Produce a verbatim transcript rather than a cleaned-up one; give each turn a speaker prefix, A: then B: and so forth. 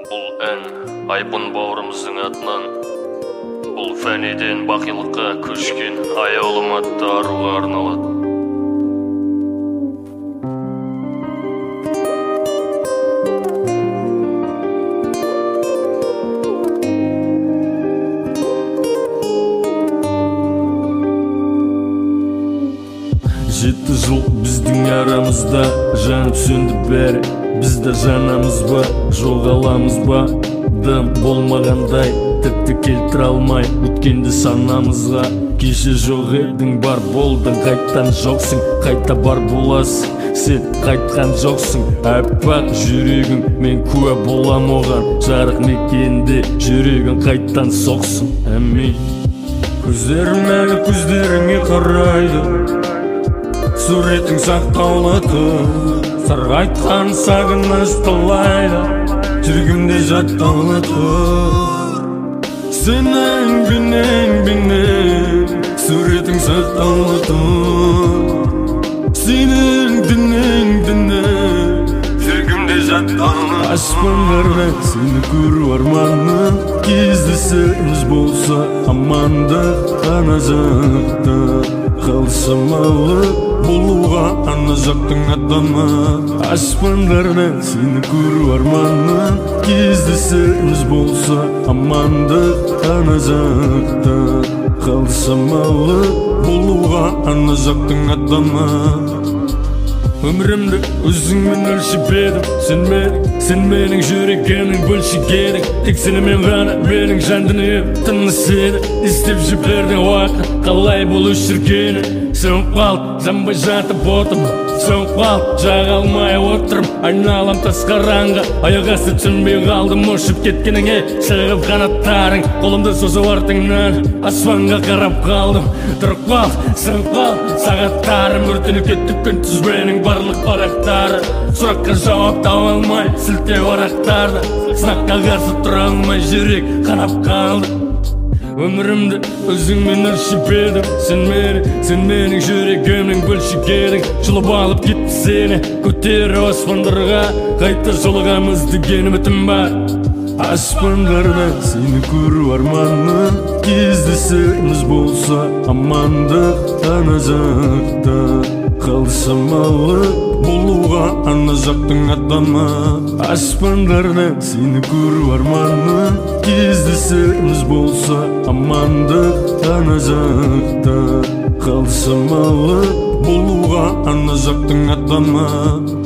A: Бұл ән айбын бауырымыздың атынан, бұл фәниден бақилыққа көшкен аяулым атты аруға арналады.
B: Жеті жыл біздің арамызда жанып сөнді бәрі. Бізді жанамыз ба, жоғаламыз ба, дым болмағандай тіпті келтіре алмай өткенді санамызға. Кеше жоқ едің, бар болдың, қайттан жоқсың, қайта бар боласың. Сен қайтқан жоқсың, аппақ жүрегің, мен куә болам оған. Жарық мекенде жүрегің қайттан соқсын. Әмей көздерім әлі көздеріңе қарайды, суретің сақтаулы тұр. Сарғайтқан сағыныш талайды, жүргімде жаттаулы тұр. Сенің бенен бенен суретің сақтаулы тұр. Сенің дінен дінен жүргімде жаттаулы тұр. Аспандарда сені көру арманым, кездесеріміз болса амандық қана жақты. Қалсамалы болуға ана жақтың адамы. Аспандарда сені көру арманым, кездесеріміз болса амандық қана жақты. Қалсамалы болуға ана жақтың адамы. Өмірімді өзіңмен өлшеп едім, сен менің, сен менің жүрегімнің бөлшегі. Тек сенімен ғана менің жан дүнием тыныс еді. Естеп жіберді уақыт қалай бұл өшіргені. Сөніп қалды, жанбай жатып отырмын, сөніп қалды, жаға алмай отырмын. Айналам тас қараңғы, аяқ асты түсінбей қалдым. Ұшып кеткеніңе шығып қанаттарың, қолымды созып артыңнан аспанға қарап қалдым. Тұрып қалды, сөніп қалды сағаттарым, өртеніп кетті күн тізбенің барлық парақтары. Сұраққа жауап таба алмай сілтеу арақтарды, сынаққа қарсы тұра алмай жүрек қанап қалды. Өмірімді өзіңмен өлшеп едім, сен мені, сен менің жүрегімнің бөлшегі. Жұлып алып кетті сені, көтеріп аспандарға, қайта жолығамыз деген үмітім бар. Аспандарда сені көру арманым, кездесеріміз болса амандық қана жақты. Қалсамалы болуға ана жақтың адамы. Аспандарда сені көру арманым, кездесеріміз болса амандық қана жақты. Қалсамалы болуға ана жақтың адамы.